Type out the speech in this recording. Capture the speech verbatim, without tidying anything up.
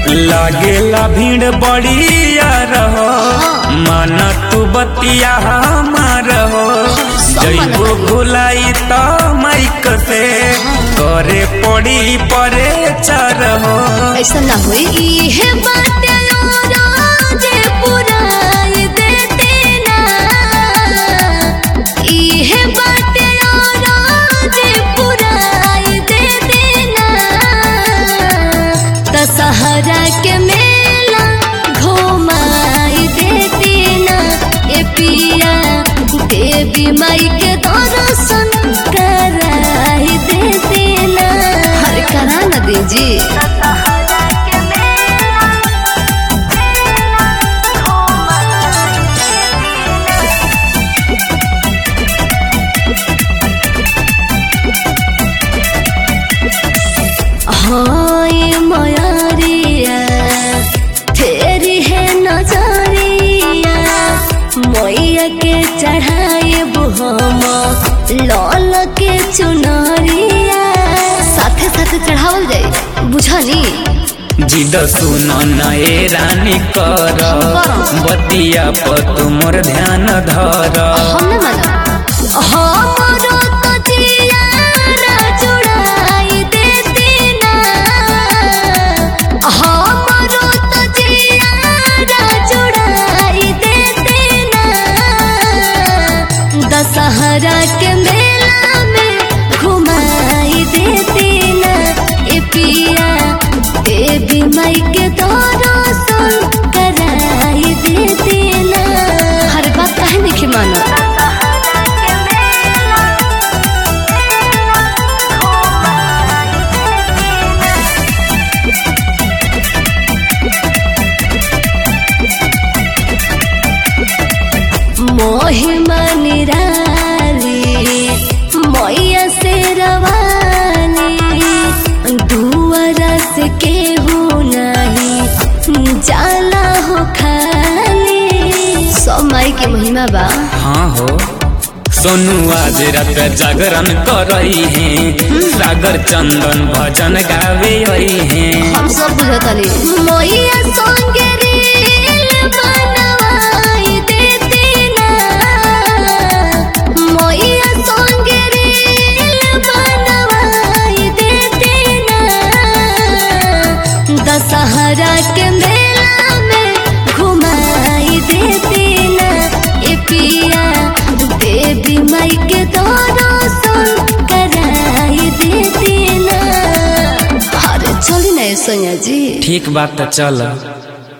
लागेला भीड़ बड़िया रहो माना तू बतिया हमार हो जइबो भुलाई तो माइक से करे पड़ी परे चार हो ऐसा ना हुई इहे बाटे जे पुराई देते ना इहे बाटे जे पुराई देते ना दशहरा के मेला घुमाई देते ना ए पिया देवी माई के दर्शन कराई देते ना हर करा ना दीजी हाय मयारिया तेरी है नजरिया मैया के चढ़ाए बुहम लाल के चुनरिया साथे साथे चढ़ावल जाए बुझनी जिद सुन नए रानी कर बतिया पर तुमर ध्यान धर हम न माना हमरो तो जिया चुड़ाई देती ना हमरो तो जिया चुड़ाई देती ना दशहरा के मेला में घुमाई देती ना ए पिया देवी माई के दर्शन कराई देती ना हर बात काहे नहीं मानो महिमा निराली मैया से रवानी दुआरा से केहू नहीं जाला हो खाली सब माई के महिमा बा हाँ हो सोनू आज रात जागरण करई है सागर चंदन भजन गावे है हम सब बुझतानी मैया संगे रील बनवाई देती ना मैया संगे रील बनवाई देती ना दशहरा के मेला में घुमाई देती ना ए पिया देवी माई के दर्शन कराई देती ना अरे चली ना सोनिया जी ठीक बात तो चल।